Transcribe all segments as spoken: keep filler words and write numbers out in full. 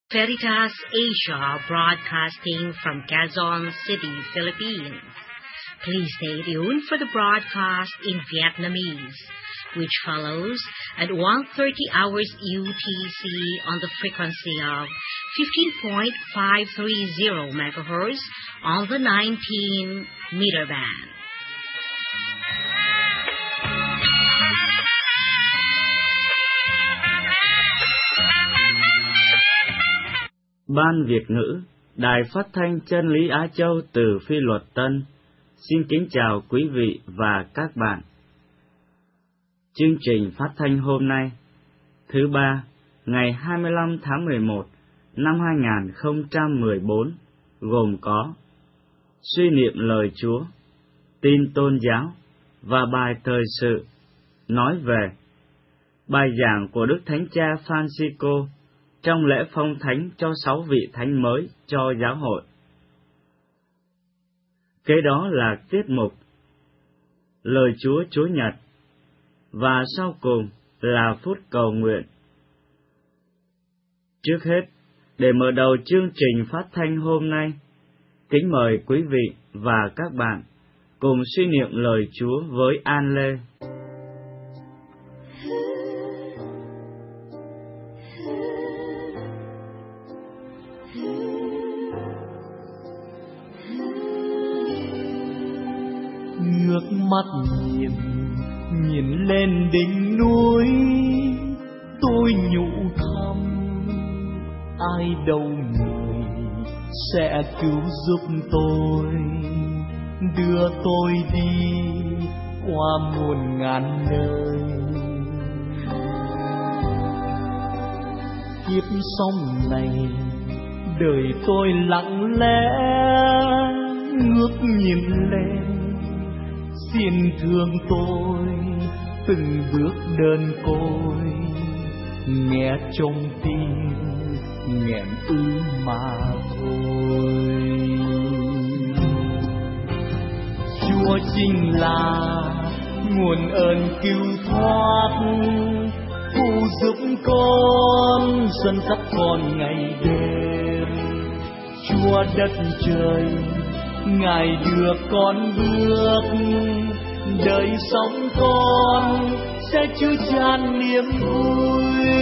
Veritas Asia broadcasting from Quezon City, Philippines. Please stay tuned for the broadcast in Vietnamese, which follows at one thirty hours U T C on the frequency of fifteen point five three zero megahertz on the nineteen meter band. Ban Việt ngữ, Đài Phát thanh Chân lý Á Châu từ Phi Luật Tân, xin kính chào quý vị và các bạn. Chương trình phát thanh hôm nay, thứ ba, ngày hai mươi lăm tháng mười một năm hai nghìn không trăm mười bốn, gồm có suy niệm lời Chúa, tin tôn giáo và bài thời sự nói về bài giảng của Đức Thánh Cha Francisco trong lễ phong thánh cho sáu vị thánh mới cho giáo hội. Kế đó là tiết mục Lời Chúa Chúa Nhật, và sau cùng là phút cầu nguyện. Trước hết, để mở đầu chương trình phát thanh hôm nay, kính mời quý vị và các bạn cùng suy niệm lời Chúa với An Lê. Ngước mắt nhìn, nhìn lên đỉnh núi, tôi nhủ thầm, ai đâu người sẽ cứu giúp tôi, đưa tôi đi qua muôn ngàn nơi. Kiếp sống này, đời tôi lặng lẽ ngước nhìn lên, xin thương tôi từng bước đơn côi, nghe trong tim nghẹn ứ mà thôi. Chúa chính là nguồn ơn cứu thoát, phù giúp con dẫn dắt con ngày đêm. Chúa đất trời, Ngài đưa con bước, đời sống con sẽ chứa chan niềm vui.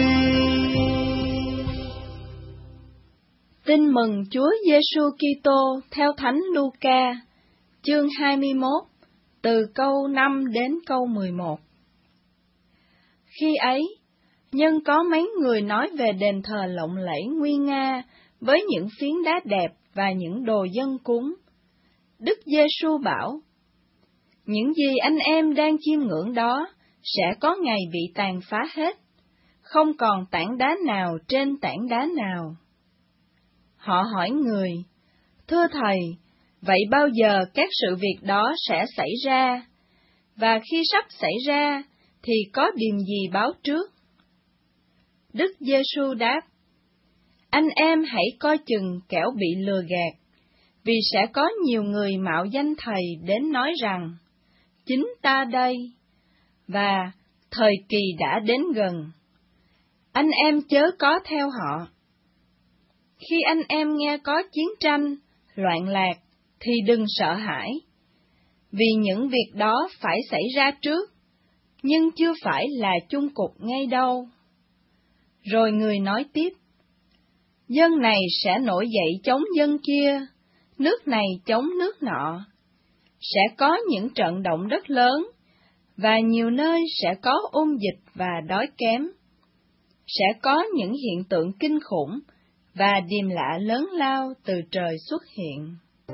Tin mừng Chúa Giêsu Kitô theo Thánh Luca, chương hai mươi mốt, từ câu năm đến câu mười một. Khi ấy, nhân có mấy người nói về đền thờ lộng lẫy nguy nga với những phiến đá đẹp và những đồ dâng cúng. Đức Giêsu bảo: những gì anh em đang chiêm ngưỡng đó sẽ có ngày bị tàn phá hết, không còn tảng đá nào trên tảng đá nào. Họ hỏi người: thưa Thầy, vậy bao giờ các sự việc đó sẽ xảy ra? Và khi sắp xảy ra, thì có điều gì báo trước? Đức Giêsu đáp: anh em hãy coi chừng kẻo bị lừa gạt, vì sẽ có nhiều người mạo danh Thầy đến nói rằng, chính ta đây, và thời kỳ đã đến gần. Anh em chớ có theo họ. Khi anh em nghe có chiến tranh, loạn lạc, thì đừng sợ hãi, vì những việc đó phải xảy ra trước, nhưng chưa phải là chung cục ngay đâu. Rồi người nói tiếp: dân này sẽ nổi dậy chống dân kia, nước này chống nước nọ. Sẽ có những trận động đất lớn, và nhiều nơi sẽ có ôn dịch và đói kém. Sẽ có những hiện tượng kinh khủng, và điềm lạ lớn lao từ trời xuất hiện.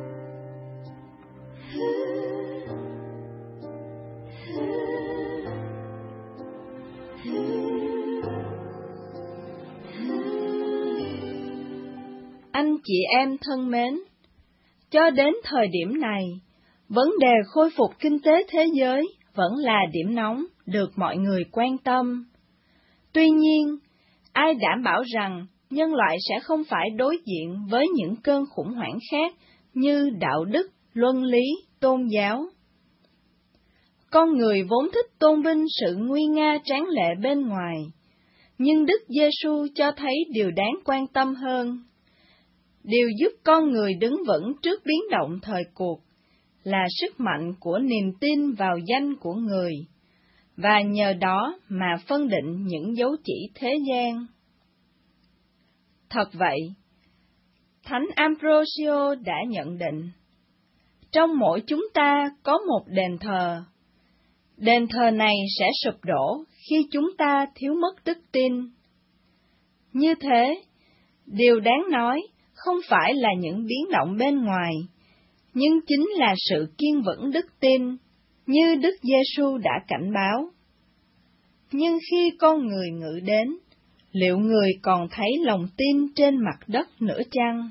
Anh chị em thân mến, cho đến thời điểm này, vấn đề khôi phục kinh tế thế giới vẫn là điểm nóng được mọi người quan tâm. Tuy nhiên, ai đảm bảo rằng nhân loại sẽ không phải đối diện với những cơn khủng hoảng khác như đạo đức, luân lý, tôn giáo? Con người vốn thích tôn vinh sự nguy nga tráng lệ bên ngoài, Nhưng Đức Giêsu cho thấy điều đáng quan tâm hơn. Điều giúp con người đứng vững trước biến động thời cuộc là sức mạnh của niềm tin vào danh của người, và nhờ đó mà phân định những dấu chỉ thế gian. Thật vậy, Thánh Ambrosio đã nhận định, trong mỗi chúng ta có một đền thờ. Đền thờ này sẽ sụp đổ khi chúng ta thiếu mất đức tin. Như thế, điều đáng nói không phải là những biến động bên ngoài, nhưng chính là sự kiên vững đức tin, như Đức Giêsu đã cảnh báo. Nhưng khi con người ngự đến, liệu người còn thấy lòng tin trên mặt đất nữa chăng?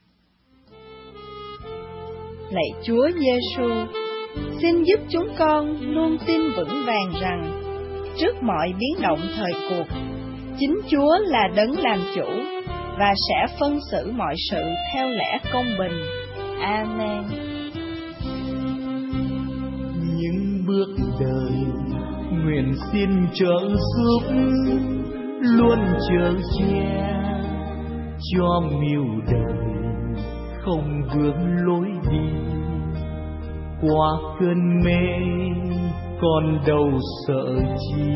Lạy Chúa Giêsu, xin giúp chúng con luôn tin vững vàng rằng, trước mọi biến động thời cuộc, chính Chúa là đấng làm chủ và sẽ phân xử mọi sự theo lẽ công bình. Amen. Những bước đời nguyện xin trợ giúp, luôn chở che cho miêu đời không vướng lối đi. Qua cơn mê còn đâu sợ chi,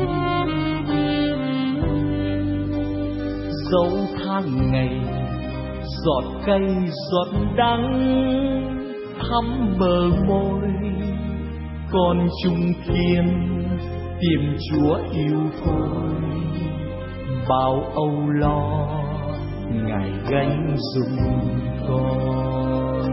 dẫu tháng ngày giọt cay giọt đắng thắm bờ môi, con chung kiên tìm Chúa yêu thôi. Bao âu lo Ngài gánh dùng con.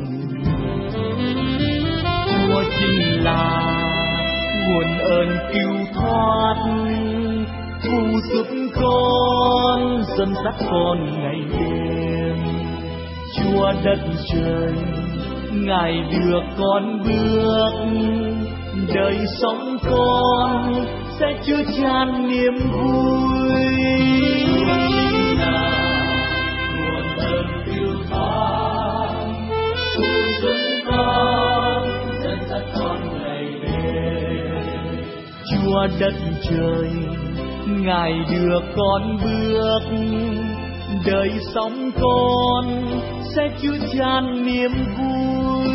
Chúa chính là nguồn ơn cứu thoát, phù giúp con dẫn dắt con ngày đêm. Chúa đất trời Ngài đưa con bước, đời sống con sẽ chứa chan niềm vui. Nguồn ơn cứu thoát, phù giúp con dẫn dắt con ngày đêm. Chúa đất trời Ngài đưa con bước, đời sống con sẽ chứa chan niềm vui.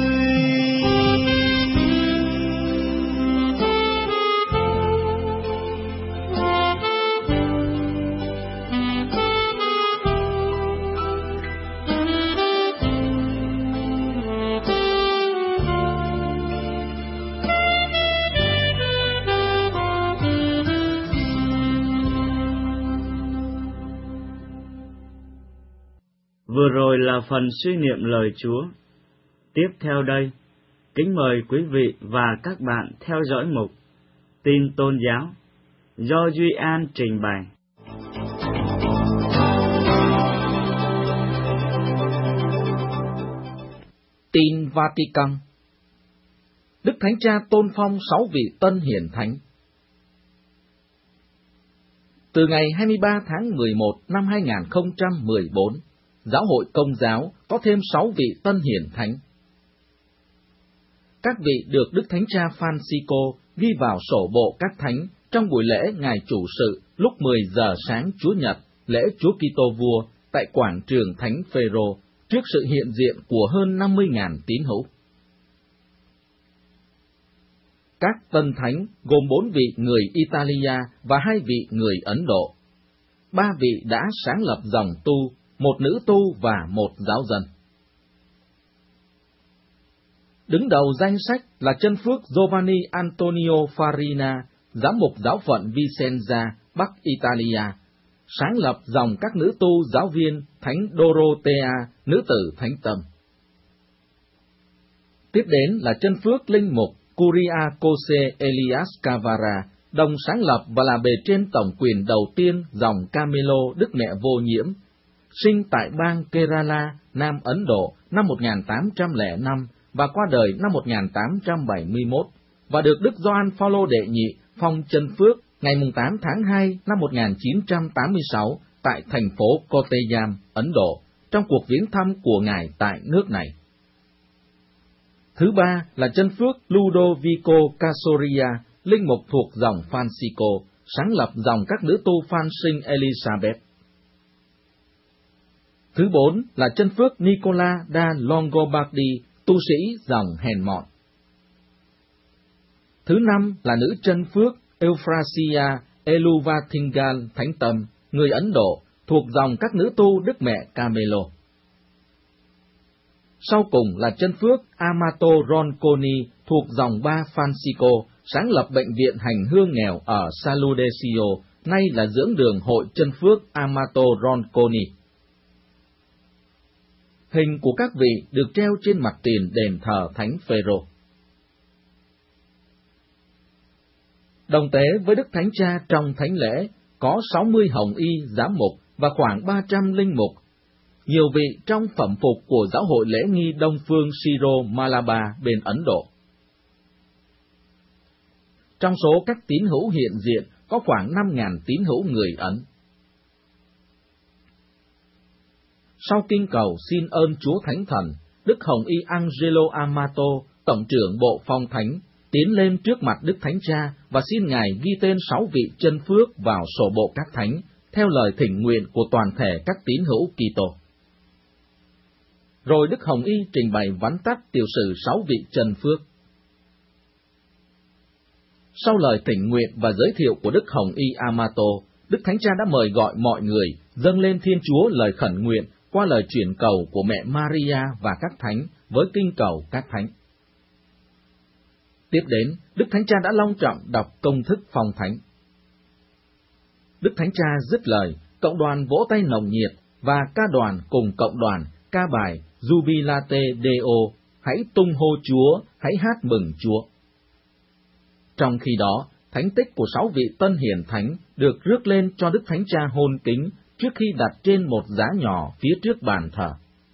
Vừa rồi là phần suy niệm lời Chúa. Tiếp theo đây, kính mời quý vị và các bạn theo dõi mục Tin Tôn Giáo do Duy An trình bày. Tin Vatican. Đức Thánh Cha tôn phong sáu vị tân hiển thánh. Từ ngày hai mươi ba tháng mười một năm hai nghìn không trăm mười bốn, Giáo hội Công giáo có thêm sáu vị tân hiển thánh. Các vị được Đức Thánh Cha Francisco ghi vào sổ bộ các thánh trong buổi lễ Ngài Chủ sự lúc mười giờ sáng Chúa Nhật, lễ Chúa Kitô Vua tại quảng trường Thánh Phêrô, trước sự hiện diện của hơn năm mươi nghìn tín hữu. Các tân thánh gồm bốn vị người Italia và hai vị người Ấn Độ. Ba vị đã sáng lập dòng tu, một nữ tu và một giáo dân. Đứng đầu danh sách là chân phước Giovanni Antonio Farina, giám mục giáo phận Vicenza, Bắc Italia, sáng lập dòng các nữ tu giáo viên Thánh Dorothea, nữ tử Thánh Tâm. Tiếp đến là chân phước linh mục Kuriakose Elias Cavara, đồng sáng lập và là bề trên tổng quyền đầu tiên dòng Camelo Đức Mẹ Vô Nhiễm, sinh tại bang Kerala, Nam Ấn Độ năm một nghìn tám trăm lẻ năm và qua đời năm một nghìn tám trăm bảy mươi mốt, và được Đức Gioan Phaolô đệ nhị phong chân phước ngày tám tháng hai năm một nghìn chín trăm tám mươi sáu tại thành phố Kottayam, Ấn Độ, trong cuộc viếng thăm của Ngài tại nước này. Thứ ba là chân phước Ludovico Casoria, linh mục thuộc dòng Francisco, sáng lập dòng các nữ tu Phan sinh Elizabeth. Thứ bốn là chân phước Nicola da Longobardi, tu sĩ dòng hèn mọn. Thứ năm là nữ chân phước Euphrasia Eluvatingal Thánh Tâm, người Ấn Độ, thuộc dòng các nữ tu Đức Mẹ Camelo. Sau cùng là chân phước Amato Ronconi, thuộc dòng ba Francisco, sáng lập bệnh viện hành hương nghèo ở Saludesio, nay là dưỡng đường hội chân phước Amato Ronconi. Hình của các vị được treo trên mặt tiền đền thờ Thánh Phêrô. Đồng tế với Đức Thánh Cha trong thánh lễ có sáu mươi hồng y giám mục và khoảng ba trăm linh mục, nhiều vị trong phẩm phục của giáo hội lễ nghi Đông phương Siro Malabar bên Ấn Độ. Trong số các tín hữu hiện diện có khoảng năm nghìn tín hữu người Ấn. Sau kinh cầu xin ơn Chúa Thánh Thần, Đức Hồng Y Angelo Amato, Tổng trưởng Bộ Phong Thánh, tiến lên trước mặt Đức Thánh Cha và xin Ngài ghi tên sáu vị chân phước vào sổ bộ các thánh, theo lời thỉnh nguyện của toàn thể các tín hữu Kitô. Rồi Đức Hồng Y trình bày vắn tắt tiểu sử sáu vị chân phước. Sau lời thỉnh nguyện và giới thiệu của Đức Hồng Y Amato, Đức Thánh Cha đã mời gọi mọi người dâng lên Thiên Chúa lời khẩn nguyện qua lời chuyển cầu của mẹ Maria và các thánh với kinh cầu các thánh. Tiếp đến, Đức Thánh Cha đã long trọng đọc công thức phong thánh. Đức Thánh Cha dứt lời, cộng đoàn vỗ tay nồng nhiệt và ca đoàn cùng cộng đoàn ca bài Jubilate Deo, hãy tung hô Chúa, hãy hát mừng Chúa. Trong khi đó, thánh tích của sáu vị tân hiền thánh được rước lên cho Đức Thánh Cha hôn kính trước khi đặt trên một giá nhỏ phía trước bàn thờ.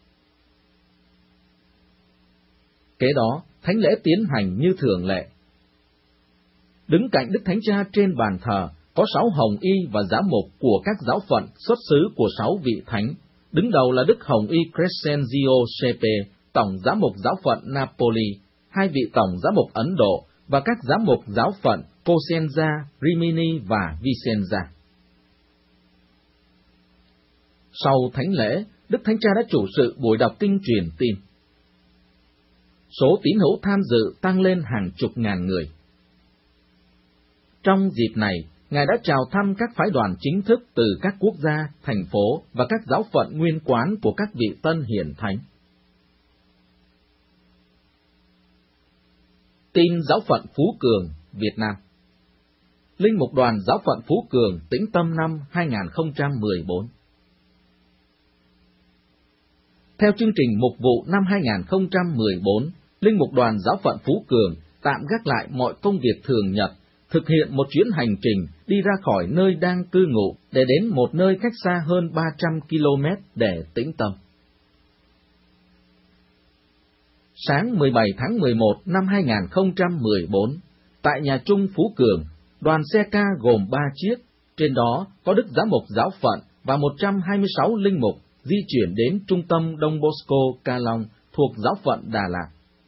Kế đó, thánh lễ tiến hành như thường lệ. Đứng cạnh Đức Thánh Cha trên bàn thờ có sáu hồng y và giám mục của các giáo phận xuất xứ của sáu vị thánh. Đứng đầu là Đức Hồng Y Crescenzio Sepe, tổng giám mục giáo phận Napoli, hai vị tổng giám mục Ấn Độ và các giám mục giáo phận Cosenza, Rimini và Vicenza. Sau thánh lễ, Đức Thánh Cha đã chủ sự buổi đọc kinh truyền tin. Số tín hữu tham dự tăng lên hàng chục ngàn người. Trong dịp này, Ngài đã chào thăm các phái đoàn chính thức từ các quốc gia, thành phố và các giáo phận nguyên quán của các vị tân hiền thánh. Tin giáo phận Phú Cường, Việt Nam. Linh mục đoàn giáo phận Phú Cường, Tĩnh Tâm năm hai nghìn không trăm mười bốn. Theo chương trình mục vụ năm hai nghìn không trăm mười bốn, Linh mục đoàn giáo phận Phú Cường tạm gác lại mọi công việc thường nhật, thực hiện một chuyến hành trình đi ra khỏi nơi đang cư ngụ để đến một nơi cách xa hơn ba trăm ki lô mét để tĩnh tâm. Sáng mười bảy tháng mười một năm hai nghìn không trăm mười bốn, tại nhà chung Phú Cường, đoàn xe ca gồm ba chiếc, trên đó có Đức Giám mục giáo phận và một trăm hai mươi sáu linh mục di chuyển đến trung tâm Đông Bosco Ca Long thuộc giáo phận Đà Lạt.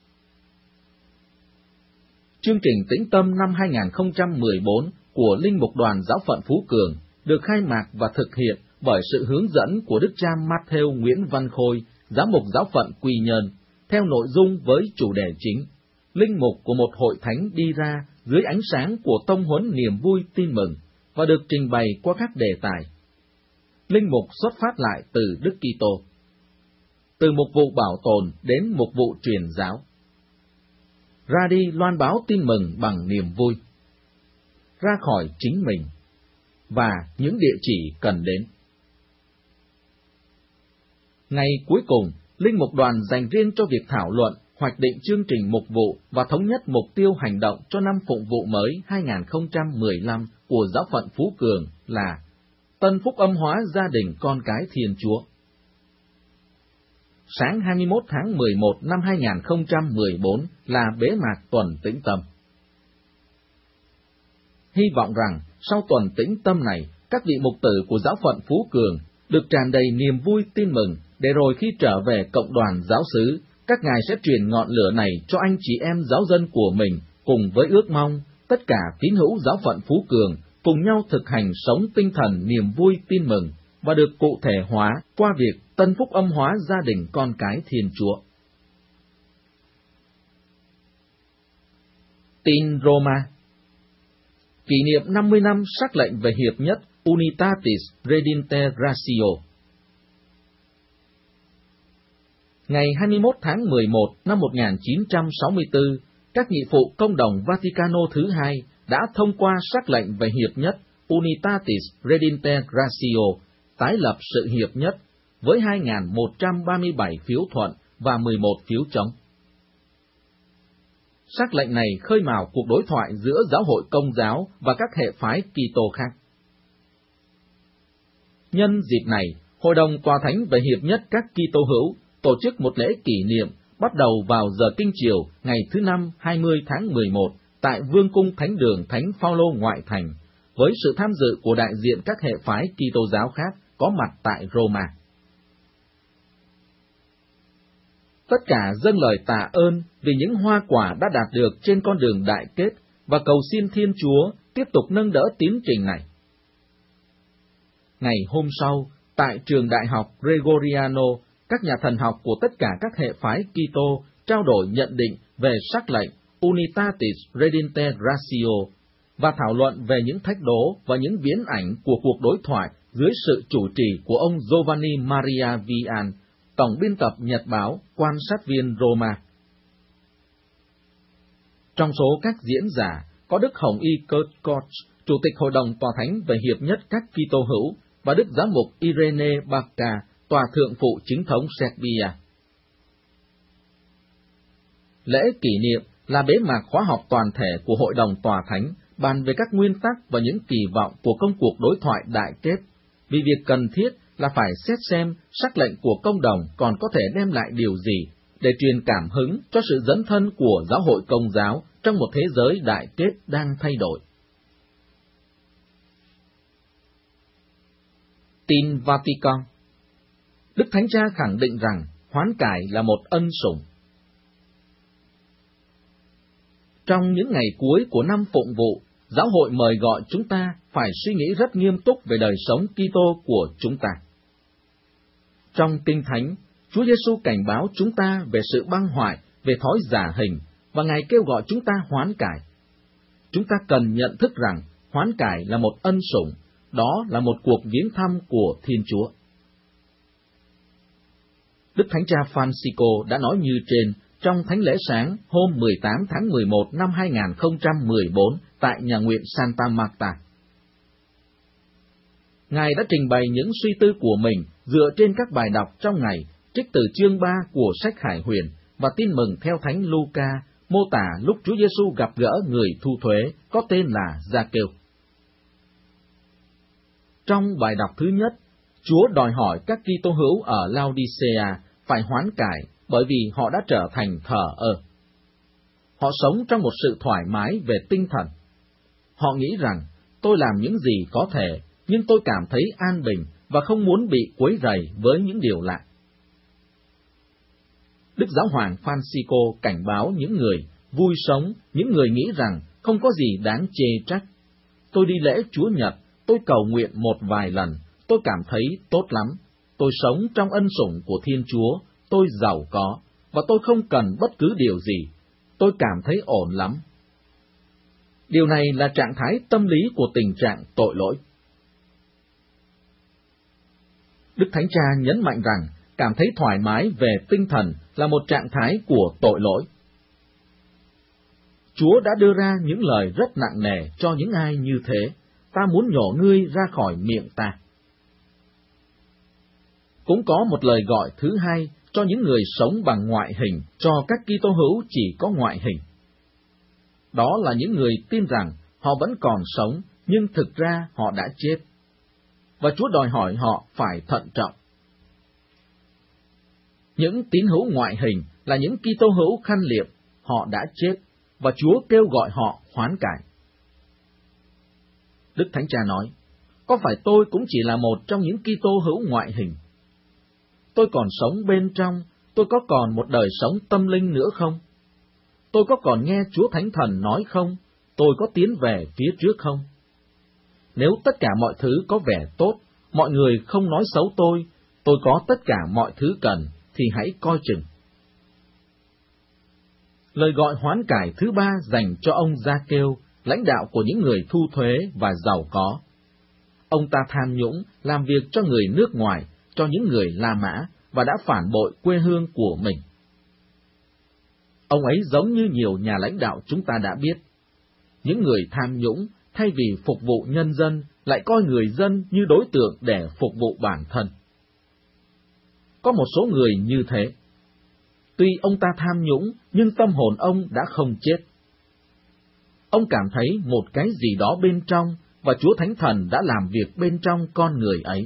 Chương trình Tĩnh Tâm năm hai nghìn không trăm mười bốn của Linh mục đoàn giáo phận Phú Cường được khai mạc và thực hiện bởi sự hướng dẫn của Đức cha Matthew Nguyễn Văn Khôi, giám mục giáo phận Quy Nhơn, theo nội dung với chủ đề chính, linh mục của một hội thánh đi ra dưới ánh sáng của tông huấn niềm vui tin mừng, và được trình bày qua các đề tài. Linh mục xuất phát lại từ Đức Kitô, từ mục vụ bảo tồn đến mục vụ truyền giáo, ra đi loan báo tin mừng bằng niềm vui, ra khỏi chính mình, và những địa chỉ cần đến. Ngày cuối cùng, Linh mục đoàn dành riêng cho việc thảo luận, hoạch định chương trình mục vụ và thống nhất mục tiêu hành động cho năm phụng vụ mới hai nghìn không trăm mười lăm của giáo phận Phú Cường là Tân phúc âm hóa gia đình con cái Thiên Chúa. Sáng hai mươi mốt tháng mười một năm hai nghìn không trăm mười bốn là bế mạc tuần tĩnh tâm. Hy vọng rằng sau tuần tĩnh tâm này, các vị mục tử của giáo phận Phú Cường được tràn đầy niềm vui tin mừng, để rồi khi trở về cộng đoàn giáo xứ, các ngài sẽ truyền ngọn lửa này cho anh chị em giáo dân của mình, cùng với ước mong tất cả tín hữu giáo phận Phú Cường cùng nhau thực hành sống tinh thần niềm vui tin mừng và được cụ thể hóa qua việc tân phúc âm hóa gia đình con cái Thiên Chúa. Tin Roma. Kỷ niệm năm mươi năm sắc lệnh về hiệp nhất Unitatis Redemptor Ratio. Ngày hai mươi mốt tháng mười một năm một nghìn chín trăm sáu mươi tư, các nghị phụ công đồng Vaticano thứ hai đã thông qua sắc lệnh về hiệp nhất Unitatis Redemptor Ratio, tái lập sự hiệp nhất, với hai nghìn một trăm ba mươi bảy phiếu thuận và mười một phiếu chống. Sắc lệnh này khơi mào cuộc đối thoại giữa giáo hội Công giáo và các hệ phái Kitô khác. Nhân dịp này, Hội đồng Tòa Thánh về hiệp nhất các Kitô hữu tổ chức một lễ kỷ niệm bắt đầu vào giờ kinh chiều ngày thứ Năm hai mươi tháng mười một tại Vương cung Thánh đường Thánh Phaolô ngoại thành, với sự tham dự của đại diện các hệ phái Kitô giáo khác có mặt tại Roma. Tất cả dâng lời tạ ơn vì những hoa quả đã đạt được trên con đường đại kết và cầu xin Thiên Chúa tiếp tục nâng đỡ tiến trình này. Ngày hôm sau, tại trường đại học Gregoriano, các nhà thần học của tất cả các hệ phái Kitô trao đổi nhận định về sắc lệnh Unitatis Redemptor Ratio và thảo luận về những thách đố và những viễn ảnh của cuộc đối thoại dưới sự chủ trì của ông Giovanni Maria Vian, tổng biên tập nhật báo Quan sát viên Roma. Trong số các diễn giả có Đức Hồng Y Kurt Koch, Chủ tịch Hội đồng Tòa Thánh về hiệp nhất các Kitô hữu, và Đức Giám mục Irene Bacca, Tòa thượng phụ chính thống Serbia. Lễ kỷ niệm là bế mạc khóa học toàn thể của Hội đồng Tòa Thánh, bàn về các nguyên tắc và những kỳ vọng của công cuộc đối thoại đại kết, vì việc cần thiết là phải xét xem sắc lệnh của công đồng còn có thể đem lại điều gì để truyền cảm hứng cho sự dấn thân của giáo hội Công giáo trong một thế giới đại kết đang thay đổi. Tin Vatican. Đức Thánh Cha khẳng định rằng hoán cải là một ân sủng. Trong những ngày cuối của năm phụng vụ, giáo hội mời gọi chúng ta phải suy nghĩ rất nghiêm túc về đời sống Kitô của chúng ta. Trong Kinh Thánh, Chúa Giêsu cảnh báo chúng ta về sự băng hoại, về thói giả hình, và Ngài kêu gọi chúng ta hoán cải. Chúng ta cần nhận thức rằng hoán cải là một ân sủng, đó là một cuộc viếng thăm của Thiên Chúa. Đức Thánh Cha Francisco đã nói như trên trong Thánh lễ sáng hôm mười tám tháng mười một năm hai nghìn không trăm mười bốn tại nhà nguyện Santa Marta. Ngài đã trình bày những suy tư của mình dựa trên các bài đọc trong ngày, trích từ chương ba của sách Khải Huyền và Tin mừng theo Thánh Luca, mô tả lúc Chúa Giêsu gặp gỡ người thu thuế có tên là Gia-kêu. Trong bài đọc thứ nhất, Chúa đòi hỏi các Kitô hữu ở Laodicea phải hoán cải bởi vì họ đã trở thành thờ ơ. Họ sống trong một sự thoải mái về tinh thần. Họ nghĩ rằng, tôi làm những gì có thể, nhưng tôi cảm thấy an bình và không muốn bị quấy rầy với những điều lạ. Đức Giáo hoàng Francisco cảnh báo những người vui sống, những người nghĩ rằng không có gì đáng chê trách. Tôi đi lễ Chúa Nhật, tôi cầu nguyện một vài lần, tôi cảm thấy tốt lắm. Tôi sống trong ân sủng của Thiên Chúa, tôi giàu có, và tôi không cần bất cứ điều gì. Tôi cảm thấy ổn lắm. Điều này là trạng thái tâm lý của tình trạng tội lỗi. Đức Thánh Cha nhấn mạnh rằng cảm thấy thoải mái về tinh thần là một trạng thái của tội lỗi. Chúa đã đưa ra những lời rất nặng nề cho những ai như thế. Ta muốn nhổ ngươi ra khỏi miệng ta. Cũng có một lời gọi thứ hai cho những người sống bằng ngoại hình, cho các Kitô hữu chỉ có ngoại hình. Đó là những người tin rằng họ vẫn còn sống, nhưng thực ra họ đã chết. Và Chúa đòi hỏi họ phải thận trọng. Những tín hữu ngoại hình là những Kitô hữu khăn liệm, họ đã chết, và Chúa kêu gọi họ hoán cải. Đức Thánh Cha nói, có phải tôi cũng chỉ là một trong những Kitô hữu ngoại hình? Tôi còn sống bên trong, tôi có còn một đời sống tâm linh nữa không? Tôi có còn nghe Chúa Thánh Thần nói không? Tôi có tiến về phía trước không? nếu tất cả mọi thứ có vẻ tốt, mọi người không nói xấu tôi, tôi có tất cả mọi thứ cần, thì hãy coi chừng. Lời gọi hoán cải thứ ba dành cho ông Gia-kêu, lãnh đạo của những người thu thuế và giàu có. Ông ta tham nhũng, làm việc cho người nước ngoài, cho những người La Mã, và đã phản bội quê hương của mình. Ông ấy giống như nhiều nhà lãnh đạo chúng ta đã biết. Những người tham nhũng, thay vì phục vụ nhân dân, lại coi người dân như đối tượng để phục vụ bản thân. Có một số người như thế. Tuy ông ta tham nhũng, nhưng tâm hồn ông đã không chết. Ông cảm thấy một cái gì đó bên trong, và Chúa Thánh Thần đã làm việc bên trong con người ấy.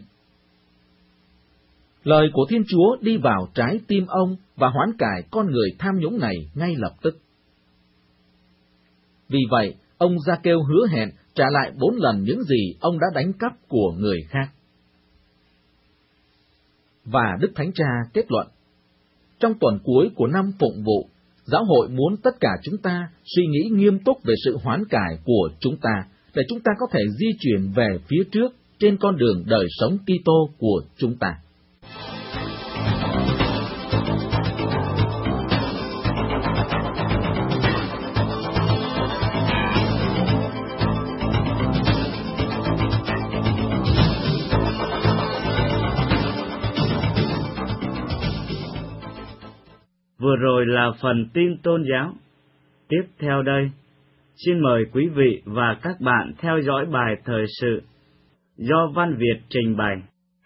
Lời của Thiên Chúa đi vào trái tim ông và hoán cải con người tham nhũng này ngay lập tức. Vì vậy, ông Gia-kêu hứa hẹn trả lại bốn lần những gì ông đã đánh cắp của người khác. Và Đức Thánh Cha kết luận, trong tuần cuối của năm phụng vụ, Giáo hội muốn tất cả chúng ta suy nghĩ nghiêm túc về sự hoán cải của chúng ta, để chúng ta có thể di chuyển về phía trước trên con đường đời sống Kitô của chúng ta. Vừa rồi là phần tin tôn giáo. Tiếp theo đây, xin mời quý vị và các bạn theo dõi bài thời sự do Văn Việt trình bày.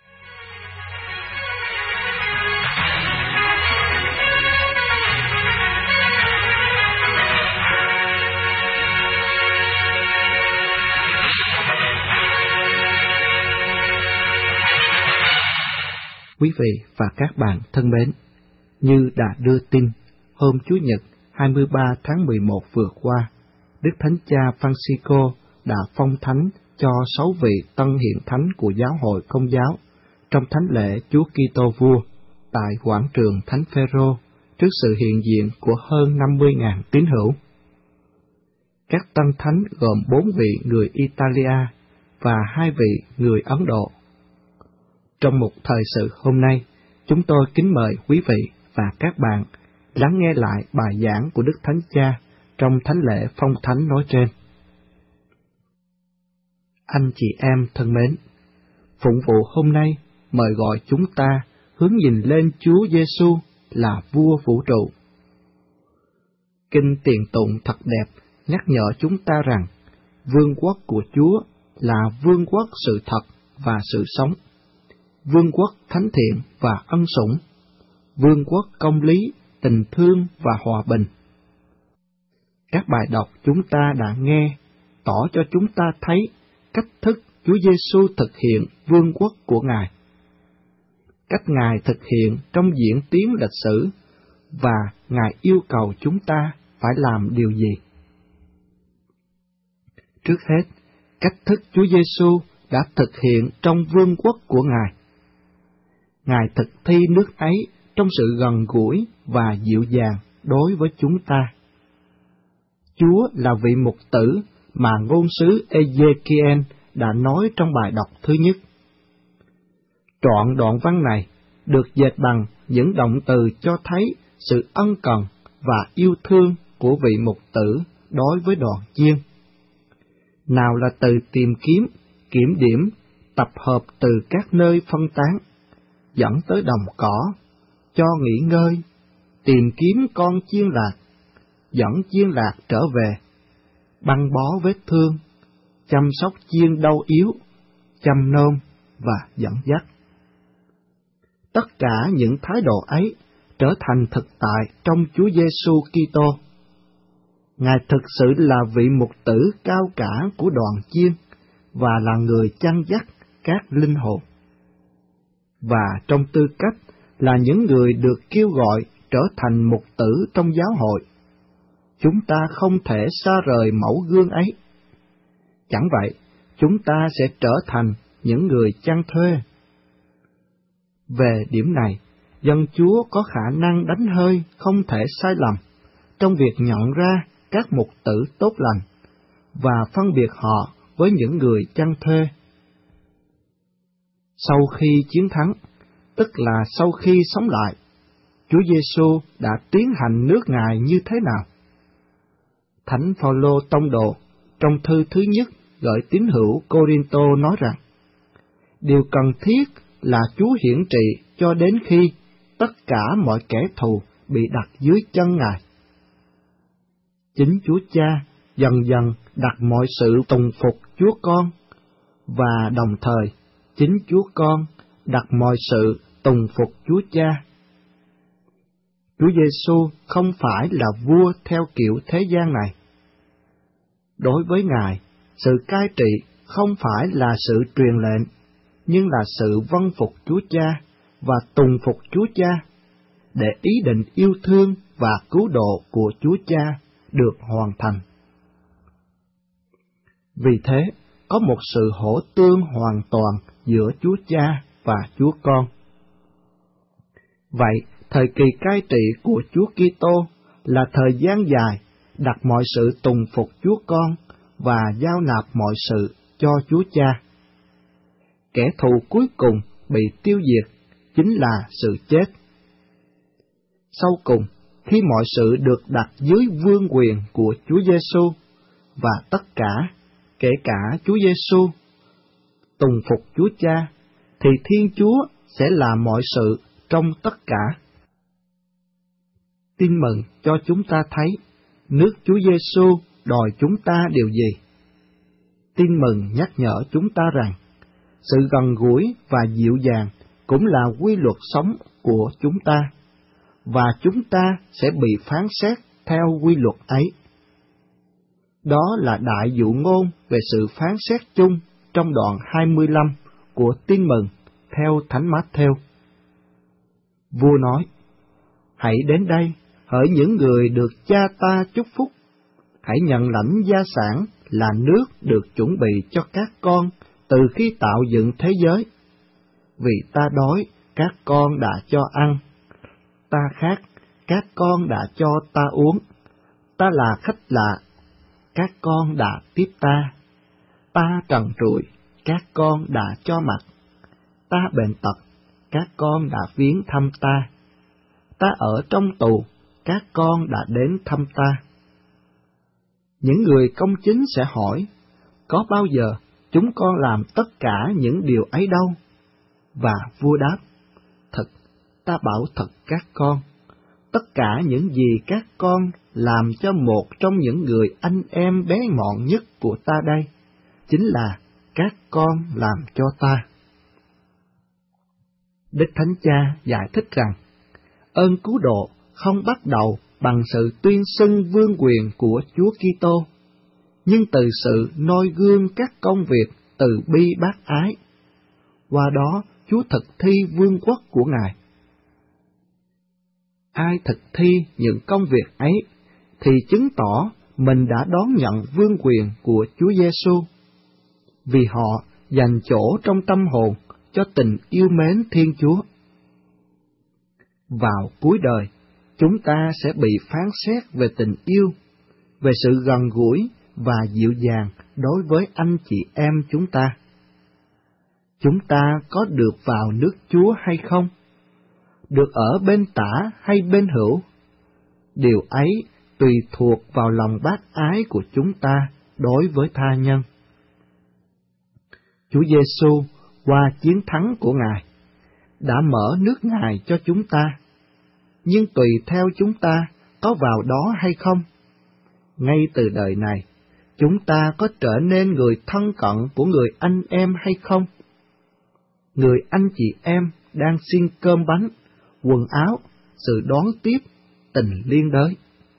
Quý vị và các bạn thân mến, như đã đưa tin, hôm Chủ nhật hai mươi ba tháng mười một vừa qua, Đức Thánh Cha Francisco đã phong thánh cho sáu vị tân hiện thánh của Giáo hội Công giáo trong thánh lễ Chúa Kitô Vua tại quảng trường Thánh Phêrô trước sự hiện diện của hơn năm mươi nghìn tín hữu. Các tân thánh gồm bốn vị người Italia và hai vị người Ấn Độ. Trong một thời sự hôm nay, chúng tôi kính mời quý vị và các bạn lắng nghe lại bài giảng của Đức Thánh Cha trong thánh lễ phong thánh nói trên. Anh chị em thân mến, phụng vụ hôm nay mời gọi chúng ta hướng nhìn lên Chúa Giêsu là vua vũ trụ. Kinh Tiền Tụng thật đẹp nhắc nhở chúng ta rằng vương quốc của Chúa là vương quốc sự thật và sự sống, vương quốc thánh thiện và ân sủng, vương quốc công lý, tình thương và hòa bình. Các bài đọc chúng ta đã nghe tỏ cho chúng ta thấy cách thức Chúa Giêsu thực hiện vương quốc của Ngài, cách Ngài thực hiện trong diễn tiến lịch sử, và Ngài yêu cầu chúng ta phải làm điều gì. Trước hết, cách thức Chúa Giêsu đã thực hiện trong vương quốc của Ngài. Ngài thực thi nước ấy trong sự gần gũi và dịu dàng đối với chúng ta. Chúa là vị mục tử mà ngôn sứ Ê-giê-ki-en đã nói trong bài đọc thứ nhất. Trọn đoạn văn này được dệt bằng những động từ cho thấy sự ân cần và yêu thương của vị mục tử đối với đoàn chiên. Nào là từ tìm kiếm, kiểm điểm, tập hợp từ các nơi phân tán, dẫn tới đồng cỏ, cho nghỉ ngơi, tìm kiếm con chiên lạc, dẫn chiên lạc trở về, băng bó vết thương, chăm sóc chiên đau yếu, chăm nom và dẫn dắt. Tất cả những thái độ ấy trở thành thực tại trong Chúa Giêsu Kitô. Ngài thực sự là vị mục tử cao cả của đoàn chiên và là người chăn dắt các linh hồn. Và trong tư cách là những người được kêu gọi trở thành mục tử trong giáo hội, chúng ta không thể xa rời mẫu gương ấy. Chẳng vậy, chúng ta sẽ trở thành những người chăn thuê. Về điểm này, dân Chúa có khả năng đánh hơi không thể sai lầm trong việc nhận ra các mục tử tốt lành và phân biệt họ với những người chăn thuê. Sau khi chiến thắng, tức là sau khi sống lại, Chúa Giêsu đã tiến hành nước Ngài như thế nào? Thánh Phaolô tông đồ trong thư thứ nhất gửi tín hữu Cô-rinh-tô nói rằng, điều cần thiết là Chúa hiển trị cho đến khi tất cả mọi kẻ thù bị đặt dưới chân Ngài. Chính Chúa Cha dần dần đặt mọi sự tùng phục Chúa Con, và đồng thời chính Chúa Con đặt mọi sự tùng phục Chúa Cha. Chúa Giêsu không phải là vua theo kiểu thế gian này. Đối với Ngài, sự cai trị không phải là sự truyền lệnh, nhưng là sự vâng phục Chúa Cha và tùng phục Chúa Cha, để ý định yêu thương và cứu độ của Chúa Cha được hoàn thành. Vì thế, có một sự hỗ tương hoàn toàn giữa Chúa Cha và Chúa Con. Vậy, thời kỳ cai trị của Chúa Kitô là thời gian dài đặt mọi sự tùng phục Chúa Con và giao nạp mọi sự cho Chúa Cha. Kẻ thù cuối cùng bị tiêu diệt chính là sự chết. Sau cùng, khi mọi sự được đặt dưới vương quyền của Chúa Giêsu và tất cả, kể cả Chúa Giêsu, tùng phục Chúa Cha, thì Thiên Chúa sẽ làm mọi sự trong tất cả. Tin mừng cho chúng ta thấy nước Chúa Giêsu đòi chúng ta điều gì? Tin mừng nhắc nhở chúng ta rằng sự gần gũi và dịu dàng cũng là quy luật sống của chúng ta, và chúng ta sẽ bị phán xét theo quy luật ấy. Đó là đại dụ ngôn về sự phán xét chung trong đoạn hai mươi lăm của Tin mừng theo Thánh Mát-thêu. Vua nói, hãy đến đây, hỡi những người được Cha ta chúc phúc, hãy nhận lãnh gia sản là nước được chuẩn bị cho các con từ khi tạo dựng thế giới. Vì ta đói, các con đã cho ăn, ta khát, các con đã cho ta uống, ta là khách lạ, các con đã tiếp ta, ta trần trụi, các con đã cho mặc, ta bệnh tật, các con đã viếng thăm ta, ta ở trong tù, các con đã đến thăm ta. Những người công chính sẽ hỏi, có bao giờ chúng con làm tất cả những điều ấy đâu? Và vua đáp, thật, ta bảo thật các con, tất cả những gì các con làm cho một trong những người anh em bé mọn nhất của ta đây, chính là các con làm cho ta. Đức Thánh Cha giải thích rằng, ơn cứu độ không bắt đầu bằng sự tuyên xưng vương quyền của Chúa Kitô, nhưng từ sự noi gương các công việc từ bi bác ái. Qua đó, Chúa thực thi vương quốc của Ngài. Ai thực thi những công việc ấy thì chứng tỏ mình đã đón nhận vương quyền của Chúa Giêsu, vì họ dành chỗ trong tâm hồn cho tình yêu mến Thiên Chúa. Vào cuối đời, chúng ta sẽ bị phán xét về tình yêu, về sự gần gũi và dịu dàng đối với anh chị em chúng ta. Chúng ta có được vào nước Chúa hay không? Được ở bên tả hay bên hữu? Điều ấy tùy thuộc vào lòng bác ái của chúng ta đối với tha nhân. Chúa Giêsu qua chiến thắng của Ngài đã mở nước Ngài cho chúng ta, nhưng tùy theo chúng ta có vào đó hay không. Ngay từ đời này, chúng ta có trở nên người thân cận của người anh em hay không? Người anh chị em đang xin cơm bánh, quần áo, sự đón tiếp, tình liên đới.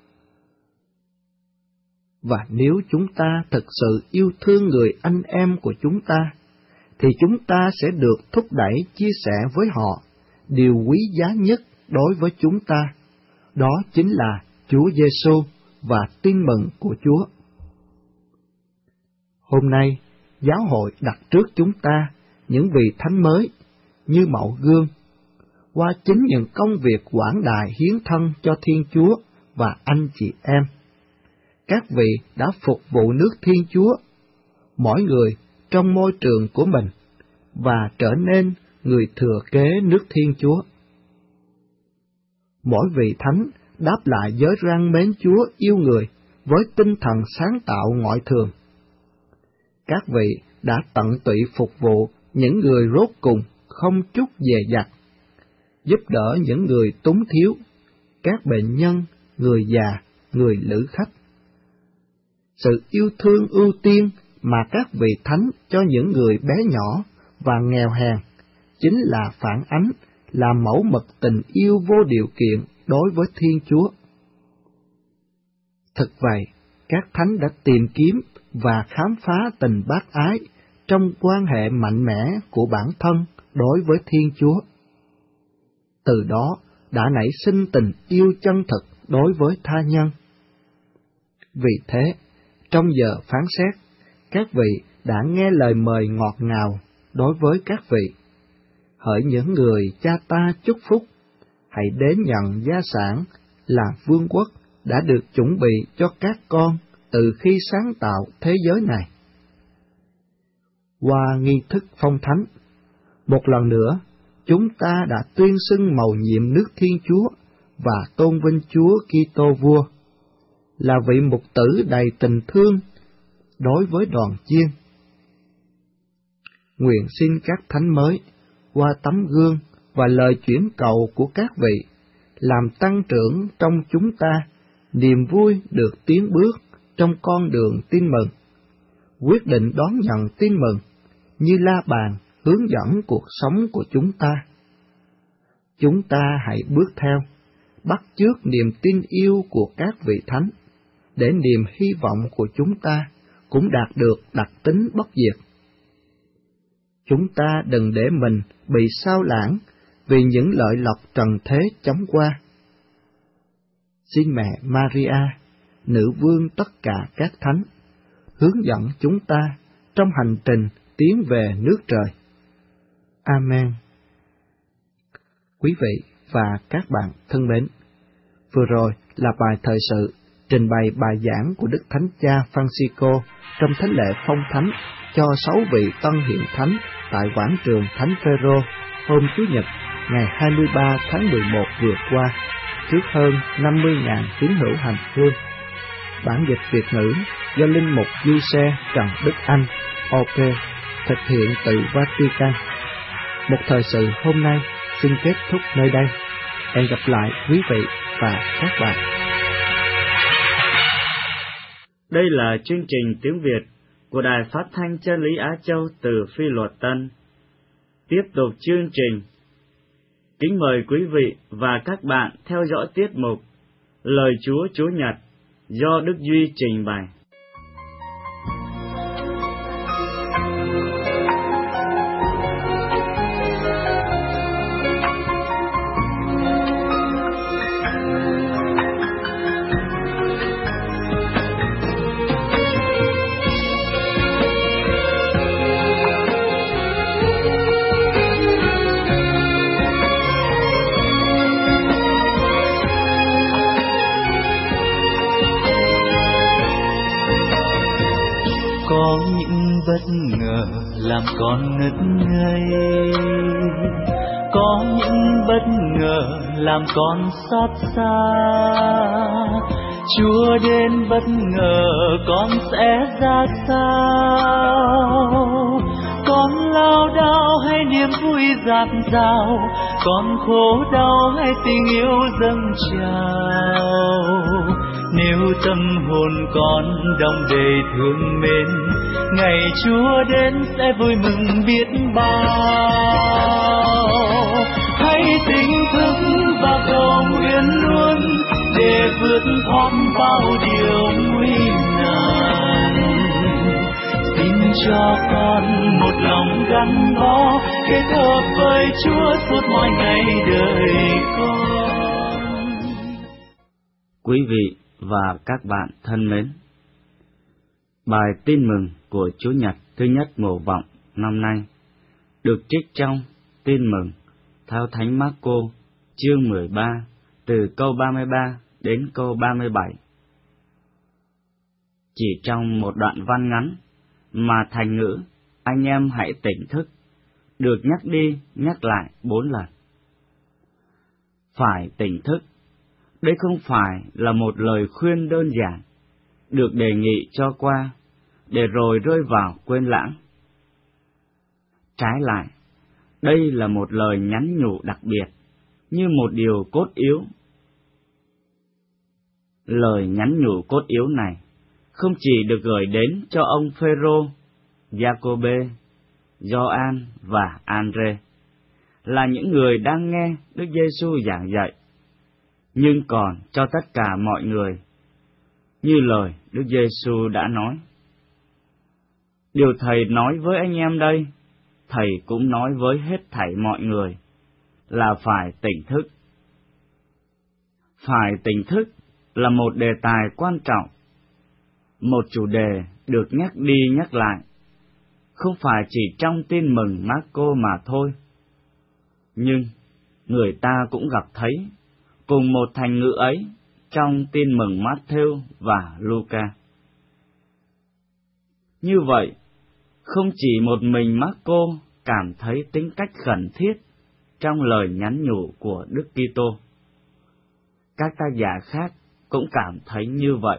Và nếu chúng ta thực sự yêu thương người anh em của chúng ta, thì chúng ta sẽ được thúc đẩy chia sẻ với họ điều quý giá nhất đối với chúng ta, đó chính là Chúa Giêsu và tin mừng của Chúa. Hôm nay, giáo hội đặt trước chúng ta những vị thánh mới như mẫu gương, qua chính những công việc quảng đại hiến thân cho Thiên Chúa và anh chị em. Các vị đã phục vụ nước Thiên Chúa, mỗi người trong môi trường của mình, và trở nên người thừa kế nước Thiên Chúa. Mỗi vị thánh đáp lại giới răn mến Chúa yêu người với tinh thần sáng tạo ngoại thường. Các vị đã tận tụy phục vụ những người rốt cùng không chút dè dặt, giúp đỡ những người túng thiếu, các bệnh nhân, người già, người lữ khách. Sự yêu thương ưu tiên mà các vị thánh cho những người bé nhỏ và nghèo hèn chính là phản ánh, là mẫu mực tình yêu vô điều kiện đối với Thiên Chúa. Thực vậy, các thánh đã tìm kiếm và khám phá tình bác ái trong quan hệ mạnh mẽ của bản thân đối với Thiên Chúa. Từ đó đã nảy sinh tình yêu chân thực đối với tha nhân. Vì thế, trong giờ phán xét, các vị đã nghe lời mời ngọt ngào đối với các vị. Hỡi những người cha ta chúc phúc, hãy đến nhận gia sản là vương quốc đã được chuẩn bị cho các con từ khi sáng tạo thế giới này. Qua nghi thức phong thánh, một lần nữa, chúng ta đã tuyên xưng mầu nhiệm nước Thiên Chúa và tôn vinh Chúa Kitô Vua, là vị mục tử đầy tình thương đối với đoàn chiên. Nguyện xin các thánh mới, qua tấm gương và lời chuyển cầu của các vị, làm tăng trưởng trong chúng ta niềm vui được tiến bước trong con đường tin mừng, quyết định đón nhận tin mừng như la bàn hướng dẫn cuộc sống của chúng ta. Chúng ta hãy bước theo, bắt chước niềm tin yêu của các vị thánh, để niềm hy vọng của chúng ta cũng đạt được đặc tính bất diệt. Chúng ta đừng để mình bị sao lãng vì những lợi lộc trần thế chóng qua. Xin mẹ Maria, nữ vương tất cả các thánh, hướng dẫn chúng ta trong hành trình tiến về nước trời. Amen. Quý vị và các bạn thân mến, vừa rồi là bài thời sự trình bày bài giảng của Đức Thánh Cha Francisco trong thánh lễ phong thánh cho sáu vị tân hiện thánh tại quảng trường Thánh Phêrô hôm Chủ nhật ngày hai mươi ba tháng mười một vừa qua, trước hơn năm mươi nghìn tín hữu hành hương. Bản dịch Việt ngữ do Linh mục Du Xe Trần Đức Anh, ô pê, thực hiện từ Vatican. Một thời sự hôm nay xin kết thúc nơi đây. Hẹn gặp lại quý vị và các bạn. Đây là chương trình tiếng Việt của Đài Phát thanh Chân lý Á Châu từ Phi Luật Tân. Tiếp tục chương trình, kính mời quý vị và các bạn theo dõi tiết mục Lời Chúa Chúa Nhật do Đức Duy trình bày. Có những bất ngờ làm con ngất ngây, có những bất ngờ làm con xót xa. Chúa đến bất ngờ con sẽ ra sao? Con lao đao hay niềm vui dạt dào, con khổ đau hay tình yêu dâng trào. Nếu tâm hồn con đong đầy thương mến, ngày Chúa đến sẽ vui mừng biết bao. Hãy tỉnh thức và cầu nguyện luôn để vượt thoát bao điều nguy nan. Xin cho con một lòng gắn bó, kết hợp với Chúa suốt mọi ngày đời con. Quý vị và các bạn thân mến, bài tin mừng của Chủ nhật thứ nhất mùa vọng năm nay được trích trong Tin mừng theo Thánh Mác-cô chương mười ba từ câu ba mươi ba đến câu ba mươi bảy. Chỉ trong một đoạn văn ngắn mà thành ngữ anh em hãy tỉnh thức được nhắc đi nhắc lại bốn lần. Phải tỉnh thức, đây không phải là một lời khuyên đơn giản, được đề nghị cho qua, để rồi rơi vào quên lãng. Trái lại, đây là một lời nhắn nhủ đặc biệt, như một điều cốt yếu. Lời nhắn nhủ cốt yếu này không chỉ được gửi đến cho ông Phêrô, Giacôbê, Gioan và Andre, là những người đang nghe Đức Giêsu giảng dạy, nhưng còn cho tất cả mọi người, như lời Đức Giêsu đã nói. Điều Thầy nói với anh em đây, Thầy cũng nói với hết thảy mọi người, là phải tỉnh thức. Phải tỉnh thức là một đề tài quan trọng, một chủ đề được nhắc đi nhắc lại, không phải chỉ trong tin mừng Mác-cô mà thôi. Nhưng người ta cũng gặp thấy cùng một thành ngữ ấy trong tin mừng Mát-thêu và Luca. Như vậy, không chỉ một mình Mác-cô cảm thấy tính cách khẩn thiết trong lời nhắn nhủ của Đức Kitô, các tác giả khác cũng cảm thấy như vậy.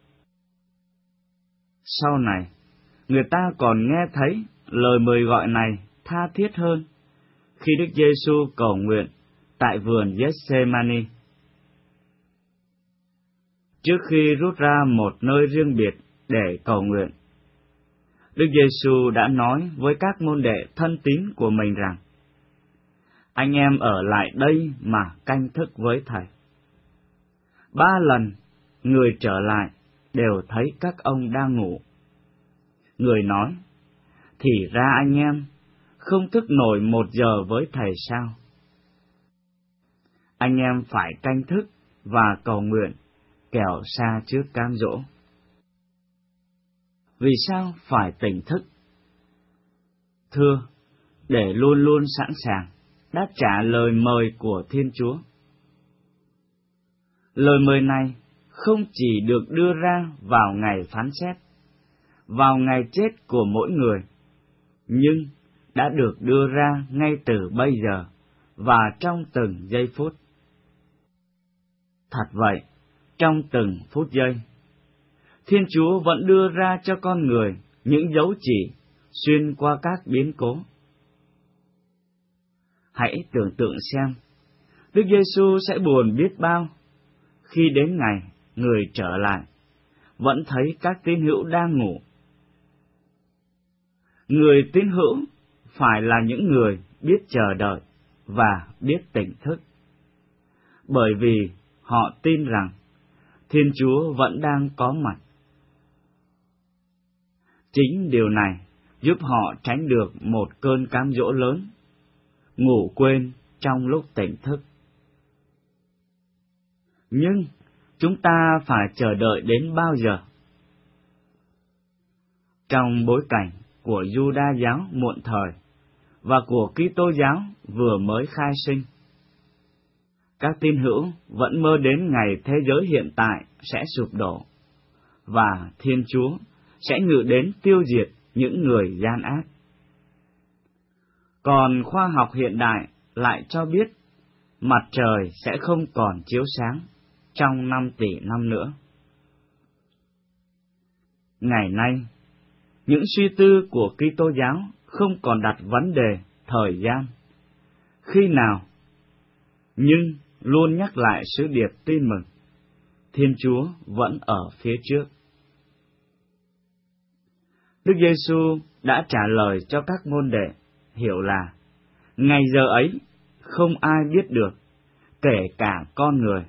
Sau này, người ta còn nghe thấy lời mời gọi này tha thiết hơn khi Đức Giêsu cầu nguyện tại vườn Gethsemane. Trước khi rút ra một nơi riêng biệt để cầu nguyện, Đức Giêsu đã nói với các môn đệ thân tín của mình rằng: anh em ở lại đây mà canh thức với Thầy. Ba lần người trở lại đều thấy các ông đang ngủ. Người nói: thì ra anh em không thức nổi một giờ với Thầy sao? Anh em phải canh thức và cầu nguyện, kẻo xa trước cám dỗ. Vì sao phải tỉnh thức? Thưa, để luôn luôn sẵn sàng đáp trả lời mời của Thiên Chúa. Lời mời này không chỉ được đưa ra vào ngày phán xét, vào ngày chết của mỗi người, nhưng đã được đưa ra ngay từ bây giờ và trong từng giây phút. Thật vậy, trong từng phút giây, Thiên Chúa vẫn đưa ra cho con người những dấu chỉ xuyên qua các biến cố. Hãy tưởng tượng xem, Đức Giêsu sẽ buồn biết bao khi đến ngày người trở lại, vẫn thấy các tín hữu đang ngủ. Người tín hữu phải là những người biết chờ đợi và biết tỉnh thức, bởi vì họ tin rằng Thiên Chúa vẫn đang có mặt. Chính điều này giúp họ tránh được một cơn cám dỗ lớn, ngủ quên trong lúc tỉnh thức. Nhưng chúng ta phải chờ đợi đến bao giờ? Trong bối cảnh của Giu-đa giáo muộn thời và của Kitô giáo vừa mới khai sinh, các tín hữu vẫn mơ đến ngày thế giới hiện tại sẽ sụp đổ, và Thiên Chúa sẽ ngự đến tiêu diệt những người gian ác. Còn khoa học hiện đại lại cho biết mặt trời sẽ không còn chiếu sáng trong năm tỷ năm nữa. Ngày nay, những suy tư của Kitô giáo không còn đặt vấn đề thời gian, khi nào, nhưng luôn nhắc lại sứ điệp tin mừng, Thiên Chúa vẫn ở phía trước. Đức Giêsu đã trả lời cho các môn đệ hiểu là ngày giờ ấy không ai biết được, kể cả con người.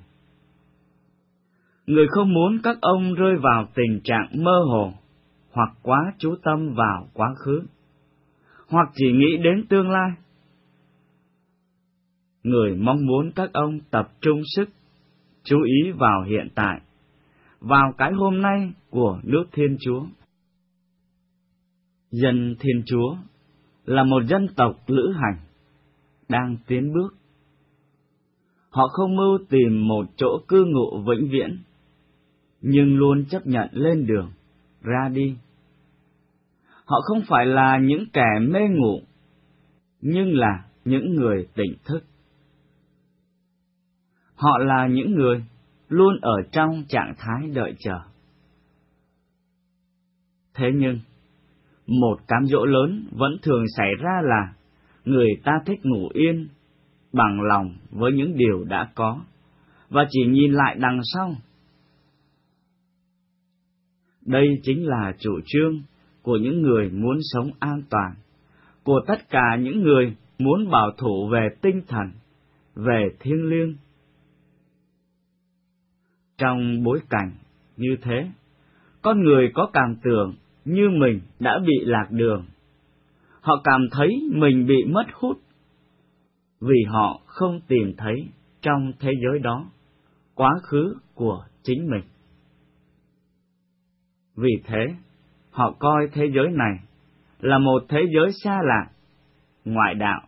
Người không muốn các ông rơi vào tình trạng mơ hồ, hoặc quá chú tâm vào quá khứ, hoặc chỉ nghĩ đến tương lai. Người mong muốn các ông tập trung sức, chú ý vào hiện tại, vào cái hôm nay của nước Thiên Chúa. Dân Thiên Chúa là một dân tộc lữ hành, đang tiến bước. Họ không mưu tìm một chỗ cư ngụ vĩnh viễn, nhưng luôn chấp nhận lên đường, ra đi. Họ không phải là những kẻ mê ngủ, nhưng là những người tỉnh thức. Họ là những người luôn ở trong trạng thái đợi chờ. Thế nhưng, một cám dỗ lớn vẫn thường xảy ra là người ta thích ngủ yên, bằng lòng với những điều đã có, và chỉ nhìn lại đằng sau. Đây chính là chủ trương của những người muốn sống an toàn, của tất cả những người muốn bảo thủ về tinh thần, về thiêng liêng. Trong bối cảnh như thế, con người có cảm tưởng như mình đã bị lạc đường. Họ cảm thấy mình bị mất hút, vì họ không tìm thấy trong thế giới đó quá khứ của chính mình. Vì thế, họ coi thế giới này là một thế giới xa lạ, ngoại đạo.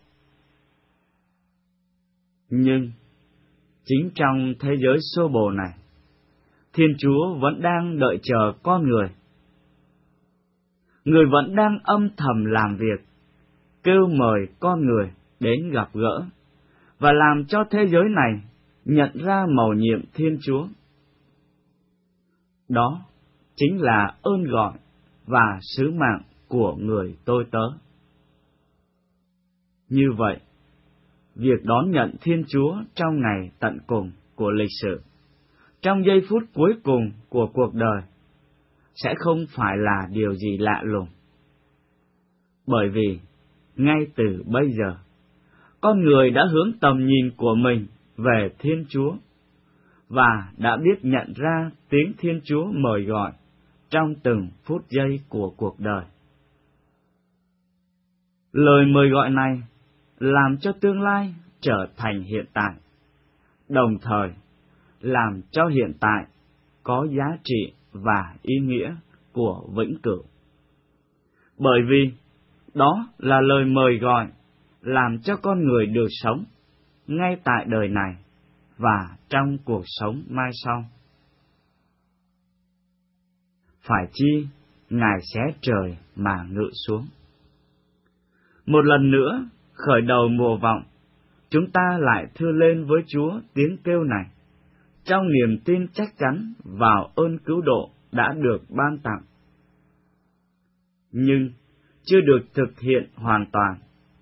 Nhưng, chính trong thế giới xô bồ này, Thiên Chúa vẫn đang đợi chờ con người. Người vẫn đang âm thầm làm việc, kêu mời con người đến gặp gỡ, và làm cho thế giới này nhận ra mầu nhiệm Thiên Chúa. Đó chính là ơn gọi và sứ mạng của người tôi tớ. Như vậy, việc đón nhận Thiên Chúa trong ngày tận cùng của lịch sử, trong giây phút cuối cùng của cuộc đời, sẽ không phải là điều gì lạ lùng. Bởi vì, ngay từ bây giờ, con người đã hướng tầm nhìn của mình về Thiên Chúa, và đã biết nhận ra tiếng Thiên Chúa mời gọi trong từng phút giây của cuộc đời. Lời mời gọi này làm cho tương lai trở thành hiện tại, đồng thời làm cho hiện tại có giá trị và ý nghĩa của vĩnh cửu. Bởi vì đó là lời mời gọi làm cho con người được sống ngay tại đời này và trong cuộc sống mai sau. Phải chi Ngài xé trời mà ngự xuống. Một lần nữa, khởi đầu mùa vọng, chúng ta lại thưa lên với Chúa tiếng kêu này, trong niềm tin chắc chắn vào ơn cứu độ đã được ban tặng, nhưng chưa được thực hiện hoàn toàn.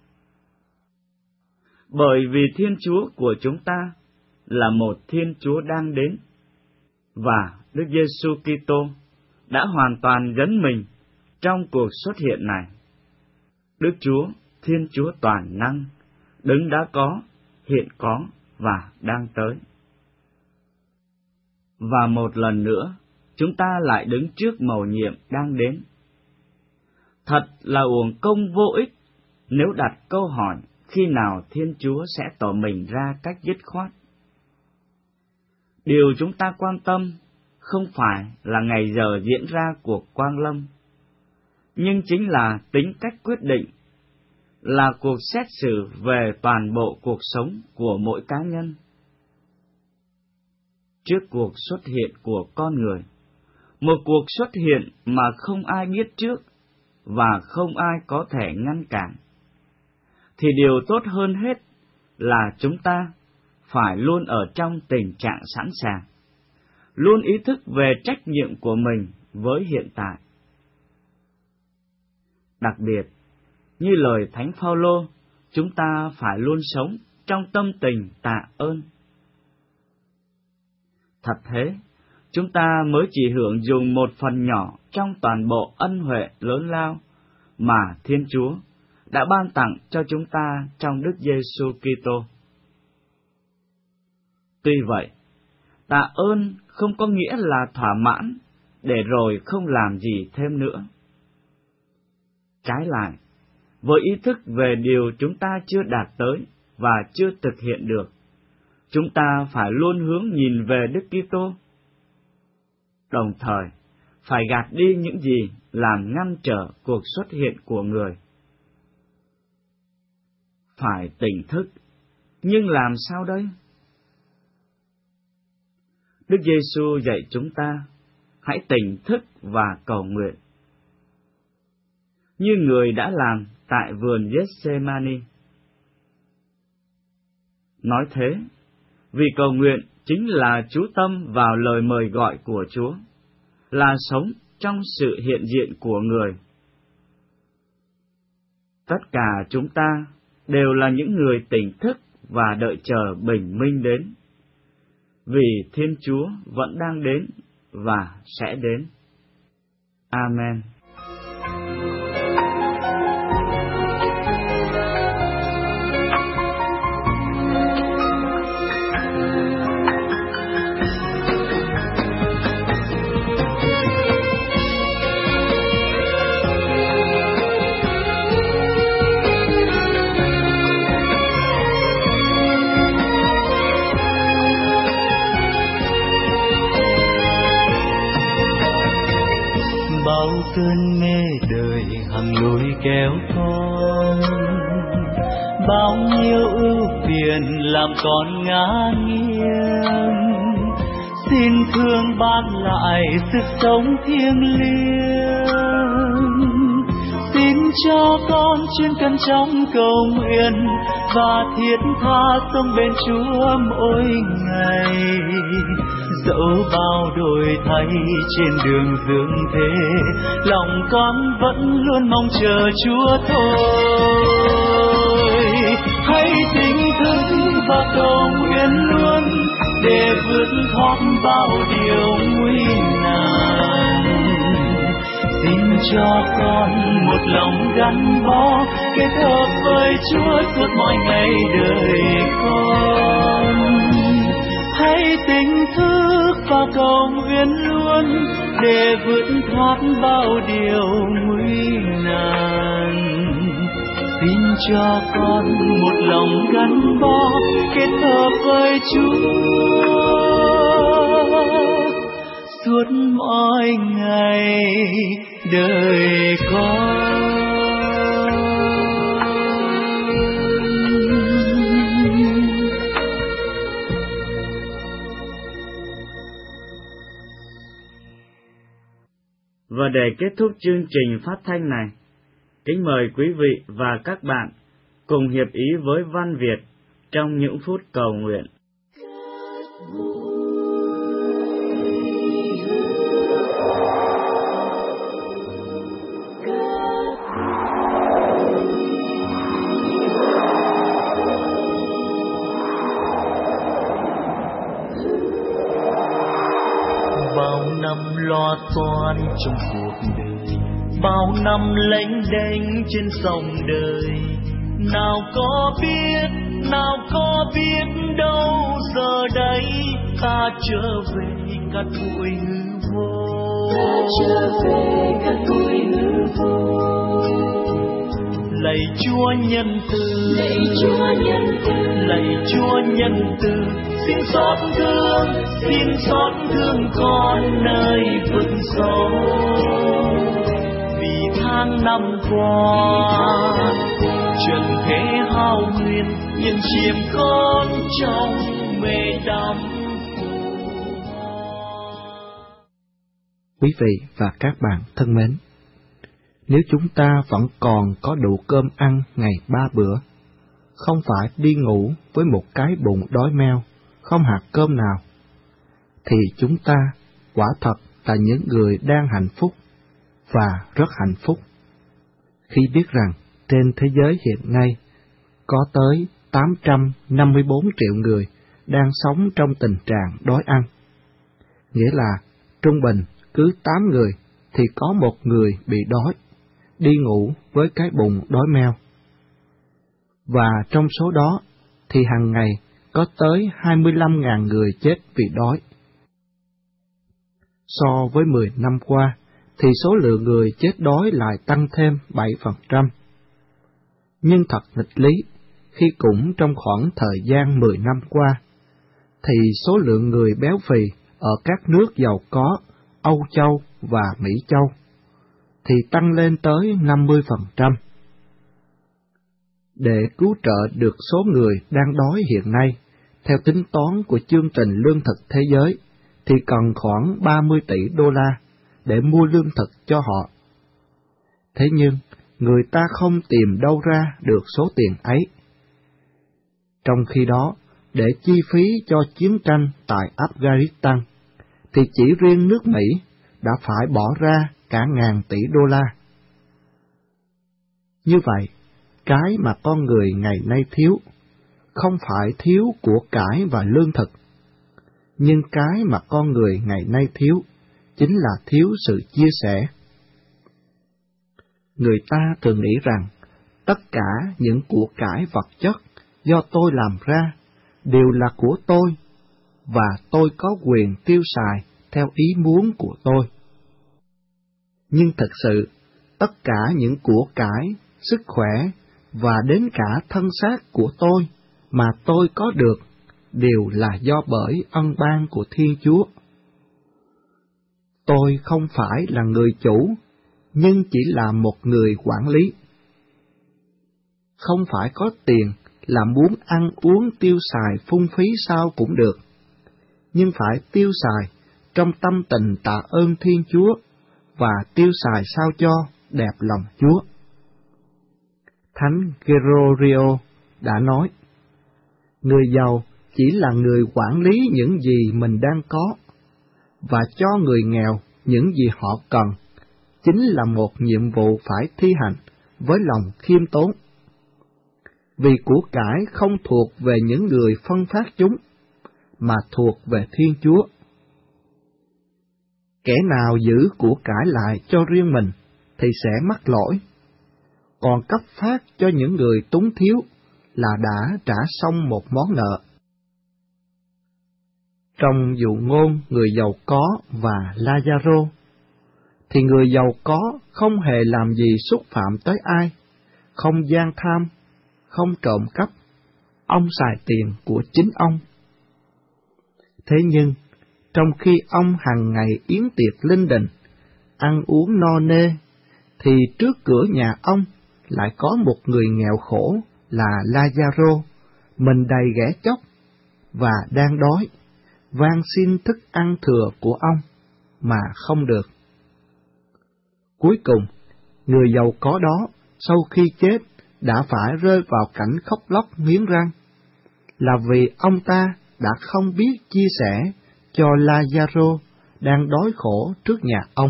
Bởi vì Thiên Chúa của chúng ta là một Thiên Chúa đang đến, và Đức Giêsu Kitô đã hoàn toàn dấn mình trong cuộc xuất hiện này. Đức Chúa, Thiên Chúa toàn năng, đấng đã có, hiện có và đang tới. Và một lần nữa, chúng ta lại đứng trước mầu nhiệm đang đến. Thật là uổng công vô ích nếu đặt câu hỏi khi nào Thiên Chúa sẽ tỏ mình ra cách dứt khoát. Điều chúng ta quan tâm không phải là ngày giờ diễn ra cuộc quang lâm, nhưng chính là tính cách quyết định, là cuộc xét xử về toàn bộ cuộc sống của mỗi cá nhân. Trước cuộc xuất hiện của con người, một cuộc xuất hiện mà không ai biết trước và không ai có thể ngăn cản, thì điều tốt hơn hết là chúng ta phải luôn ở trong tình trạng sẵn sàng, luôn ý thức về trách nhiệm của mình với hiện tại. Đặc biệt, như lời Thánh Phaolô, chúng ta phải luôn sống trong tâm tình tạ ơn. Thật thế, chúng ta mới chỉ hưởng dùng một phần nhỏ trong toàn bộ ân huệ lớn lao mà Thiên Chúa đã ban tặng cho chúng ta trong Đức Giêsu Kitô. Tuy vậy, tạ ơn không có nghĩa là thỏa mãn để rồi không làm gì thêm nữa. Trái lại, với ý thức về điều chúng ta chưa đạt tới và chưa thực hiện được, chúng ta phải luôn hướng nhìn về Đức Kitô, đồng thời phải gạt đi những gì làm ngăn trở cuộc xuất hiện của người. Phải tỉnh thức, nhưng làm sao đây? Đức Giêsu dạy chúng ta hãy tỉnh thức và cầu nguyện. như người đã làm tại vườn Gethsemane. Nói thế, vì cầu nguyện chính là chú tâm vào lời mời gọi của Chúa, là sống trong sự hiện diện của người. Tất cả chúng ta đều là những người tỉnh thức và đợi chờ bình minh đến, vì Thiên Chúa vẫn đang đến và sẽ đến. Amen. Cơn mê đời hằng lối kéo con, bao nhiêu ưu phiền làm con ngã nghiêng. Xin thương ban lại sức sống thiêng liêng, xin cho con chuyên cần trong cầu nguyện và thiết tha sống bên Chúa mỗi ngày. Dẫu bao đổi thay trên đường dương thế, lòng con vẫn luôn mong chờ Chúa thôi. Hãy tỉnh thức và cầu nguyện luôn để vượt thoát bao điều nguy nan. Xin cho con một lòng gắn bó, kết hợp với Chúa suốt mọi ngày đời con. Hãy tỉnh thức và cầu nguyện luôn để vượt thoát bao điều nguy nan. Xin cho con một lòng gắn bó, kết hợp với Chúa suốt mọi ngày đời con. Và để kết thúc chương trình phát thanh này, kính mời quý vị và các bạn cùng hiệp ý với Văn Việt trong những phút cầu nguyện. Bao năm lo toan trong cuộc đời, bao năm lênh đênh trên sông đời, nào có biết, nào có biết đâu giờ đây ta trở về cát bụi hư vô, ta trở về cát bụi hư vô. Lạy Chúa nhân từ, lạy Chúa nhân từ, lạy Chúa nhân từ, xin xót thương, xin xót thương con nơi vực sâu. Vì tháng năm qua trần thế hao huyền, nhưng chiếm con trong mê đắm. Quý vị và các bạn thân mến, nếu chúng ta vẫn còn có đủ cơm ăn ngày ba bữa, không phải đi ngủ với một cái bụng đói meo, không hạt cơm nào, thì chúng ta quả thật là những người đang hạnh phúc và rất hạnh phúc khi biết rằng trên thế giới hiện nay có tới tám trăm năm mươi bốn triệu người đang sống trong tình trạng đói ăn. Nghĩa là trung bình cứ tám người thì có một người bị đói, đi ngủ với cái bụng đói meo. Và trong số đó thì hàng ngày có tới hai mươi lăm nghìn người chết vì đói. So với mười năm qua thì số lượng người chết đói lại tăng thêm bảy phần trăm. Nhưng thật nghịch lý, khi cũng trong khoảng thời gian mười năm qua, thì số lượng người béo phì ở các nước giàu có, Âu Châu và Mỹ Châu, thì tăng lên tới năm mươi phần trăm. Để cứu trợ được số người đang đói hiện nay, theo tính toán của chương trình lương thực thế giới, thì cần khoảng ba mươi tỷ đô la để mua lương thực cho họ. Thế nhưng, người ta không tìm đâu ra được số tiền ấy. Trong khi đó, để chi phí cho chiến tranh tại Afghanistan, thì chỉ riêng nước Mỹ đã phải bỏ ra cả ngàn tỷ đô la. Như vậy, cái mà con người ngày nay thiếu, không phải thiếu của cải và lương thực, nhưng cái mà con người ngày nay thiếu, chính là thiếu sự chia sẻ. Người ta thường nghĩ rằng, tất cả những của cải vật chất do tôi làm ra đều là của tôi, và tôi có quyền tiêu xài theo ý muốn của tôi. Nhưng thực sự, tất cả những của cải, sức khỏe và đến cả thân xác của tôi mà tôi có được đều là do bởi ân ban của Thiên Chúa. Tôi không phải là người chủ, nhưng chỉ là một người quản lý. Không phải có tiền là muốn ăn uống tiêu xài phung phí sao cũng được, nhưng phải tiêu xài trong tâm tình tạ ơn Thiên Chúa và tiêu xài sao cho đẹp lòng Chúa. Thánh Gregorio đã nói, người giàu chỉ là người quản lý những gì mình đang có, và cho người nghèo những gì họ cần, chính là một nhiệm vụ phải thi hành với lòng khiêm tốn. Vì của cải không thuộc về những người phân phát chúng, mà thuộc về Thiên Chúa. Kẻ nào giữ của cải lại cho riêng mình thì sẽ mắc lỗi, còn cấp phát cho những người túng thiếu là đã trả xong một món nợ. Trong dụ ngôn người giàu có và Lazaro, thì người giàu có không hề làm gì xúc phạm tới ai, không gian tham, không trộm cắp, ông xài tiền của chính ông. Thế nhưng, trong khi ông hàng ngày yến tiệc linh đình, ăn uống no nê, thì trước cửa nhà ông lại có một người nghèo khổ là Lazaro, mình đầy ghẻ chóc và đang đói, van xin thức ăn thừa của ông mà không được. Cuối cùng, người giàu có đó sau khi chết đã phải rơi vào cảnh khóc lóc nghiến răng, là vì ông ta đã không biết chia sẻ cho Lazaro đang đói khổ trước nhà ông.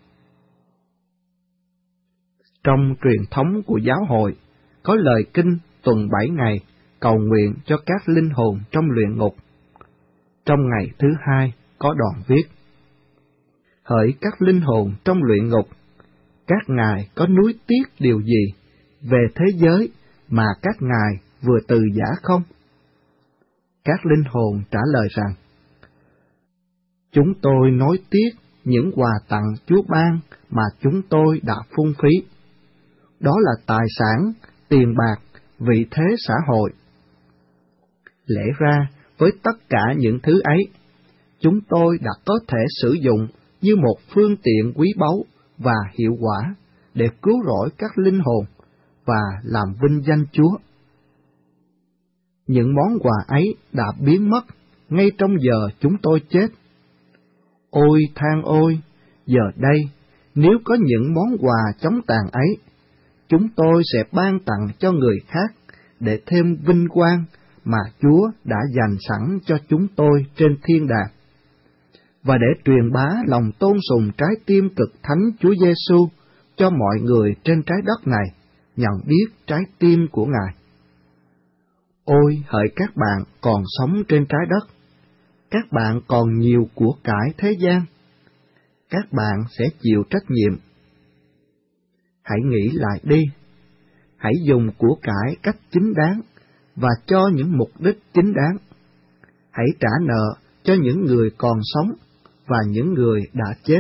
Trong truyền thống của giáo hội, có lời kinh tuần bảy ngày cầu nguyện cho các linh hồn trong luyện ngục. Trong ngày thứ hai có đoạn viết: hỡi các linh hồn trong luyện ngục, các ngài có nuối tiếc điều gì về thế giới mà các ngài vừa từ giã không? Các linh hồn trả lời rằng: chúng tôi nối tiếc những quà tặng Chúa ban mà chúng tôi đã phung phí. Đó là tài sản, tiền bạc, vị thế xã hội. Lẽ ra, với tất cả những thứ ấy, chúng tôi đã có thể sử dụng như một phương tiện quý báu và hiệu quả để cứu rỗi các linh hồn và làm vinh danh Chúa. Những món quà ấy đã biến mất ngay trong giờ chúng tôi chết. Ôi than ôi, giờ đây, nếu có những món quà chống tàn ấy, chúng tôi sẽ ban tặng cho người khác để thêm vinh quang mà Chúa đã dành sẵn cho chúng tôi trên thiên đàng, và để truyền bá lòng tôn sùng trái tim cực thánh Chúa Giêsu cho mọi người trên trái đất này nhận biết trái tim của Ngài. Ôi hỡi các bạn còn sống trên trái đất, các bạn còn nhiều của cải thế gian, các bạn sẽ chịu trách nhiệm. Hãy nghĩ lại đi, hãy dùng của cải cách chính đáng và cho những mục đích chính đáng. Hãy trả nợ cho những người còn sống và những người đã chết.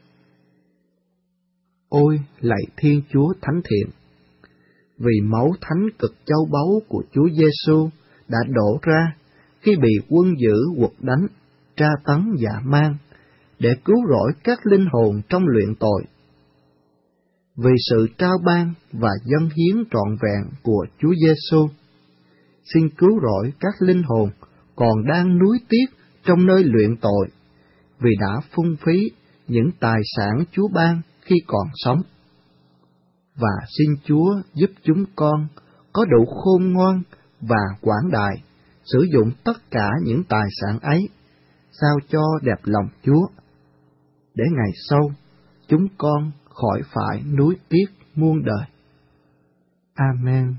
Ôi lạy Thiên Chúa thánh thiện, vì máu thánh cực châu báu của Chúa Giêsu đã đổ ra khi bị quân dữ quật đánh, tra tấn dã man, để cứu rỗi các linh hồn trong luyện tội. Vì sự trao ban và dâng hiến trọn vẹn của Chúa Giêsu, xin cứu rỗi các linh hồn còn đang nuối tiếc trong nơi luyện tội, vì đã phung phí những tài sản Chúa ban khi còn sống. và xin Chúa giúp chúng con có đủ khôn ngoan và quảng đại, sử dụng tất cả những tài sản ấy, sao cho đẹp lòng Chúa, để ngày sau chúng con khỏi phải nuối tiếc muôn đời. Amen.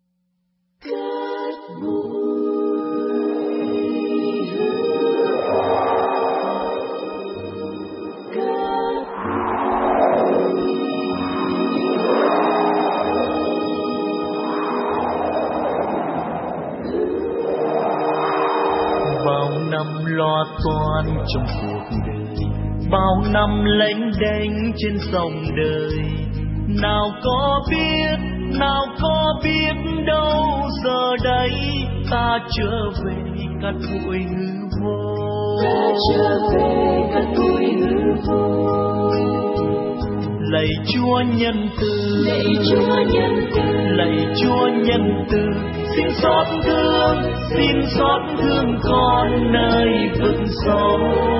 Bao năm lo toan trong cuộc đời, bao năm lênh đênh trên dòng đời, nào có biết, nào có biết đâu giờ đây ta trở về cát bụi hư vô, ta trở về cát bụi hư vô. Lạy Chúa nhân từ, lạy Chúa nhân từ, lạy Chúa nhân từ, xin xót thương, xin xót thương con nơi vực sâu.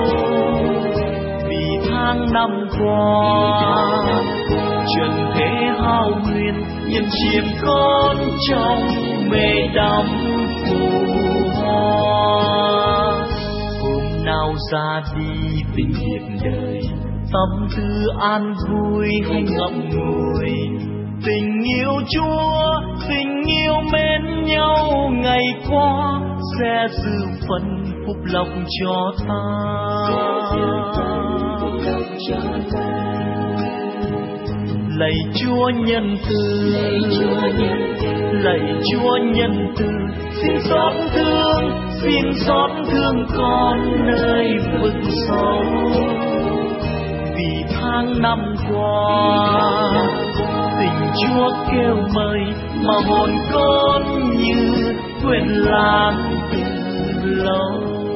Vì tháng năm qua trần thế hao huyền, nhân chiếm con trong mê đắm phù hoa. Hôm nào ra đi vĩnh biệt đời, tâm tư an vui hay ngậm ngùi, tình yêu Chúa, tình yêu mến nhau ngày qua sẽ giữ phần phúc lộc cho ta. Lạy Chúa nhân từ, lạy Chúa nhân từ, xin xót thương, xin xót thương con nơi vực sâu. Vì tháng năm qua tình Chúa kêu mời, mà hồn con như quên lãng từ lâu.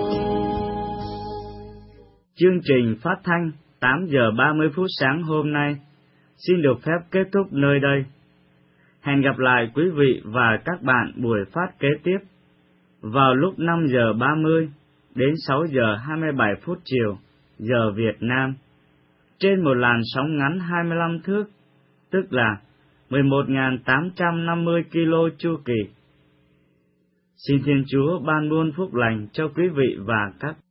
Chương trình phát thanh tám giờ ba mươi phút sáng hôm nay xin được phép kết thúc nơi đây. Hẹn gặp lại quý vị và các bạn buổi phát kế tiếp vào lúc năm giờ ba mươi đến sáu giờ hai mươi bảy phút chiều giờ Việt Nam trên một làn sóng ngắn hai mươi lăm thước, tức là mười một nghìn tám trăm năm mươi ki lô chu kỳ. Xin Thiên Chúa ban muôn phúc lành cho quý vị và các